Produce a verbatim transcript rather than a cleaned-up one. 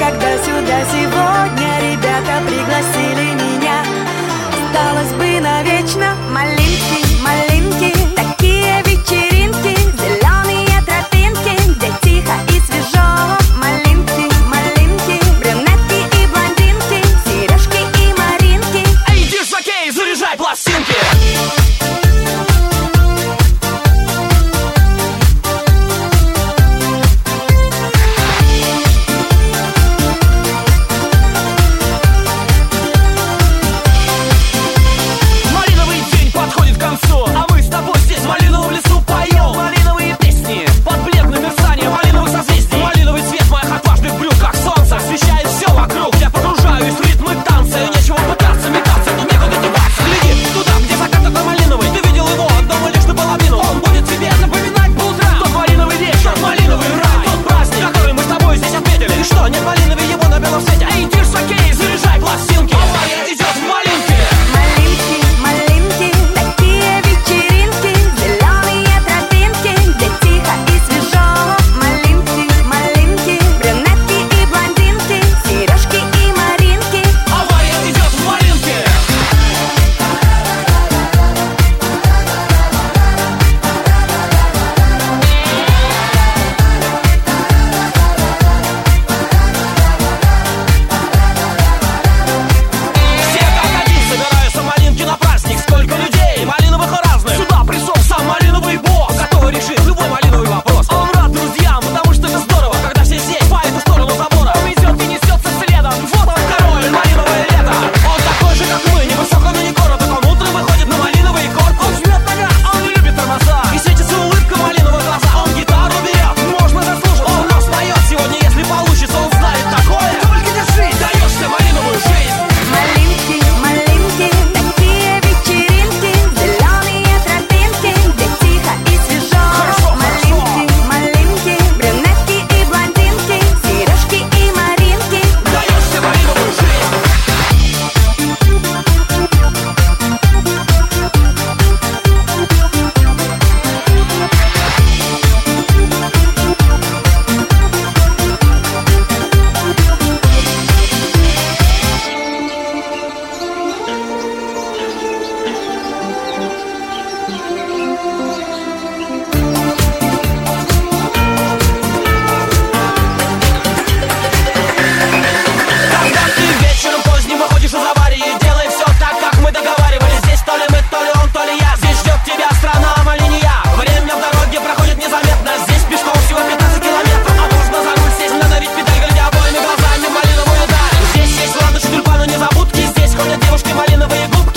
когда сюда сегодня ребята пригласили меня. Осталось бы навечно. Малинки, малинки, такие вечеринки, зеленые тропинки, где тихо и свежо. Малинки, малинки, брюнетки и блондинки, сережки и маринки. Эй, диш-жокей, заряжай пластинки! А мы с тобой здесь в малиновом лесу поем малиновые песни под бледное мерцание малиновых созвездий. Малиновый цвет моих отважных брюк, как солнце, освещает все вокруг. Я погружаюсь в ритмы танца, и нечего пытаться метаться, но некуда деваться. Гляди туда, где закат это малиновый. Ты видел его от дома лишь наполовину. Он будет тебе напоминать по утрам тот малиновый вечер, малиновый рай, тот праздник, который мы с тобой здесь отметили. И что, нет малиновый его на белом свете? Эй, диш-жокей, заряжай пластинки. Авария идет в малинке. Малинки, малинки, такие вечеринки, зеленые тропинки, где тихо и свежо. Малинки, малинки, брюнетки и блондинки, сережки и маринки. Авария идет в малинке. Все как один собираются малинки на праздник. Сколько людей, малиновых и разных. Сюда пришел сам малиновый босс, готовый решить любой малиновый вопрос. Он рад друзьям, потому что это здорово, когда все здесь по эту сторону забора. Он идет и несется следом. Вот он, король, малиновое лето. Он такой же, как мы, невысок, но не короток. Он утром выходит на малиновый корт. Он жмет на газ, он не любит тормоза. И светится улыбка малиновых глаза. Он гитару берет, можно заслужить. Он нас поет сегодня, если получится. Он знает такое. Только держись, даешь ты малиновую жизнь. Малинки, малинки, такие вечеринки, зеленые тропинки, где тихо и свежо. Малинки, малинки, брюнетки и блондинки, сережки и маринки. Даешь ты малиновую жизнь. Когда ты вечером поздним выходишь из аварии, делай все так, как мы договаривались. Здесь то ли мы, то ли он, то ли я. Здесь ждет тебя страна малинья. Время в дороге проходит незаметно. Здесь пешком всего пятнадцать километров. А нужно за руль сесть, надавить педаль, глядя обоими глазами малиновую даль. Здесь есть ладушки, тюльпаны, незабудки. Здесь ходят девушки, малиновые губки.